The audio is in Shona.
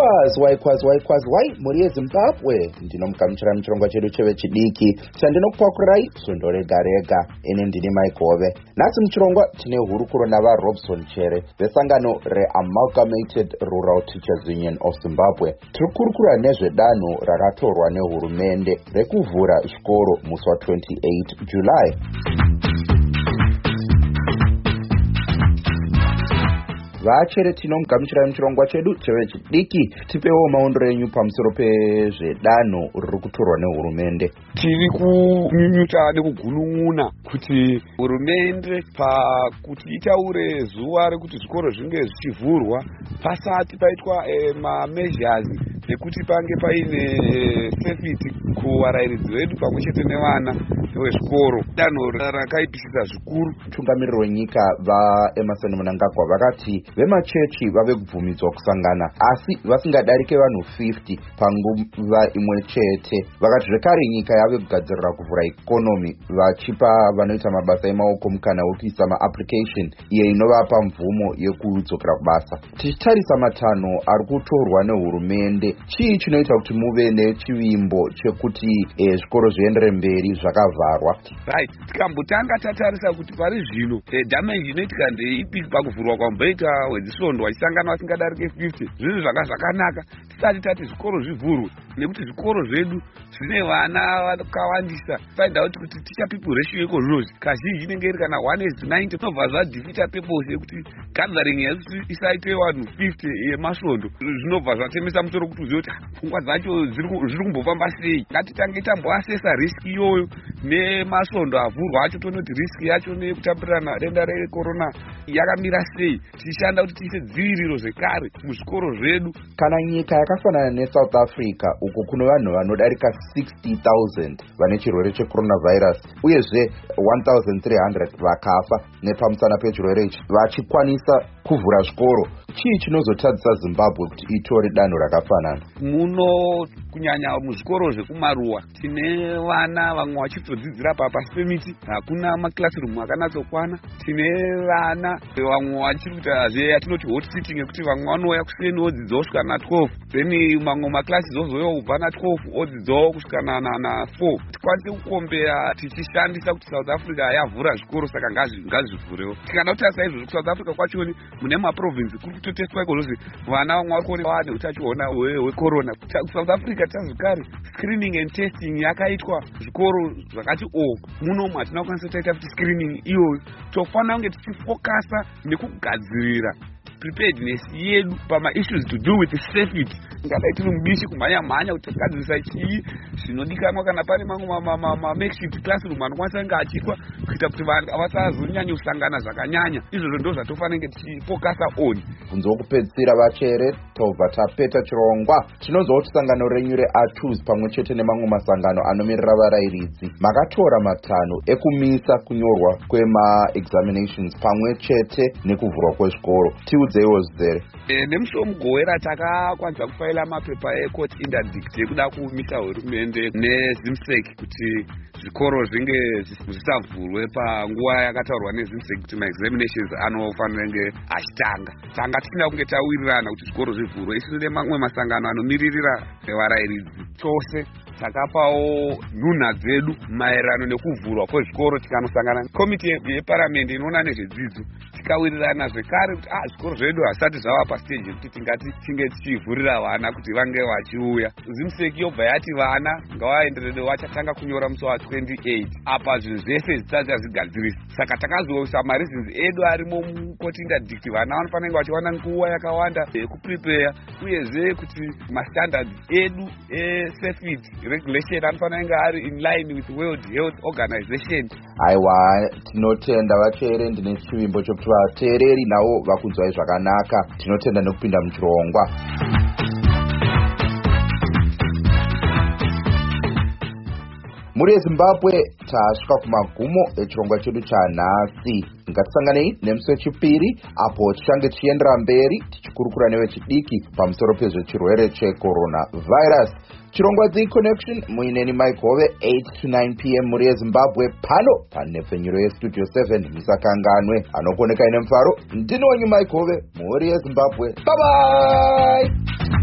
Wai muri yeZimbabwe ndinomugamuchira muchirongwa chedu chevechidiki chandinokupakurai svondo rega rega. Ini ndini Maikove. Nhasi muchirongwa tine hurukuro navaRobson Chere vesangano reAmalgamated Rural Teachers Union of Zimbabwe. Tiri kurukura nezvedanho rakatorwa nehurumende rekuvhura zvikoro musi wa28 July. Vachere tinomugamuchirai muchirongwa chedu chevechidiki. Tipewo maondero enyu pamusoro pezvedanho riri kutorwa nehurumende. Tiri kunyunyuta nekugunun'una kuti hurumende pakuti itaure zuva rekuti zvikoro zvinge zvichivhurwa pasati paitwa measures ekuti pange paine safety kuvarairidzi vedu pamwe chete nevana vezvikoro. Danho rakaipisisa zvikuru. Mutungamiriri wenyika vaEmmerson Mnangagwa vakati vemachechi vave kubvumidzwa kusangana asi vasingadarike vanhu 50 panguva imwe chete. Vakati zvekare nyika yave kugadzirira kuvhura ikonomi vachipa vanoita mabasa emaoko mukana wekuisa maapplication iyo inovapa mvumo yekudzokera kubasa. Tichitarisa matanho ari kutorwa nehurumende, chii chinoita kuti muve nechivimbo chekuti zvikoro zviendere mberi zvakavharwa? Right, tikambotanga tatarisa kuti pari zvino damage inoitika ndeipi pakuvhurwa kwamboita wedzisvondo vachisangana vasingadarike 50. Zvinhu zvanga zvakanaka tisati tati zvikoro zvivhurwe, nekuti zvikoro zvedu zvine vana vakawandisa. Find out kuti teacher people ratio yekozvozvi kazhinji inenge iri kana 1:90. Zvinobva zvadefeata purpose yekuti gathering yesu isaite vanhu 50 yemasvondo. Zvinobva zvatemesa musoro kuti uzive kuti pfungwa dzacho zviri kumbofamba sei. Ngatitange tamboasesa risk iyoyo nemasvondo avhurwa acho, toone kuti risk yacho nekutapurirana denda recorona yakamira sei. Tichishanda kuti tiise dziviriro zvekare muzvikoro zvedu. Kana nyika yakafanana neSouth Africa uko kuno vanhu vanodarika 60,000 vane chirwere checoronavirus uyezve 1,300 vakafa nepamusana pechirwere ichi vachikwanisa kuvhura zvikoro, chii chinozotadzisa Zimbabwe kuti itore danho rakafanana? Muno kunyanya muzvikoro zvekumaruwa tine vana vamwe vachitodzidzira pasi pemiti, hakuna maclassroom akanatsokwana. Tine vana vamwe vachiri kuita zveyatinoti hot sitting yekuti vamwe vanouya kuseni vodzidza kusvika na12, then mamwe maclasses ozoya kubva na12 odzidzawo kusvika na4. Tikwanise kukombera tichishandisa kuti South Africa yavhura zvikoro saka ngazvivhurewo. Tikada kutarisa izvozvo South Africa kwachoni mune maprovince kuri kutoteswa ikozvozvi vana vamwe vari kuonekwa vane utachiona hwecorona. South Africa tazvikare screening and testing yakaitwa zvikoro zvakati muno hatina kukwanisa taita kuti screening iyoyo. Tofanira kunge tichifokasa nekugadzirira preparedness yedu pama-issues to do with the safety. Ngadai tiri mubishi kumhanya kuti tagadzirisa chii zvinodikanwa kana pane mamwe makeshift classroom anokwanisa kunge achitwa kuita kuti vanhu vasazonyanya kusangana zvakanyanya. Izvozvo ndo zvatofanira kunge tichifokasa on. Kunze kwekupedzisira Vachere tobva tapeta chirongwa. Tinoziva kuti sangano renyu reATUS pamwe chete nemamwe masangano anomirira varairidzi makatora matanho ekumisa kunyorwa kwema-examinations pamwe chete nekuvhurwa kwezvikoro. Tiudzeiwo zvizere. Nemusi womugowera takakwanisa kufaila mapepa ecourt interdict yekuda kumisa hurumende neZimsec kuti zvikoro zvinge zvisavhurwe panguva yakataurwa neZimsec kuti ma-examinations anofanira kunge achitanga. Tanga tisina kunge tawirirana kuti zvikoro zvivhurwe. Isu nemamwe masangano anomiririra varairidzi chose takapawo nhunha dzedu maererano nekuvhurwa kwezvikoro. Tikanosangana komiti yeparamende inoona nezvedzidzo tikawirirana zvekare kuti zvikoro zvedu hazvisati zvava pastage yekuti tingati tinge tichivhurira vana kuti vange vachiuya. Zimsec yobva yati vana ngavaenderere vachatanga kunyora musi wa28 apa zvinhu zvese zvisati zvazvigadzirisa. Saka takazoisa mareasons edu arimo mucourt interdict. Vana vanofanira kunge vachiwana nguva yakawanda yekuprepare uyezve kuti mastandards edu esafety regulation anofanira kunge ari in line with World Health Organization. Aiwa, tinotenda Vachere. Ndine chivimbo chokuti vateereri navo vakunzwai zvakanaka. Tinotenda nekupinda muchirongwa. Muri yeZimbabwe tasvika kumagumo echirongwa chedu chanhasi. Ngatisanganei nemusi wechipiri apo tichange tichiendera mberi tichikurukura nevechidiki pamusoro pezvechirwere checoronavirus. Chirongwa The Connection muineni Maikove 8 to 9 p.m. muri yeZimbabwe pano panepfenyuro yestudio 7 musakanganwe. Anokoneka ine mufaro ndini wenyu Maikove muri yeZimbabwe. Bye bye.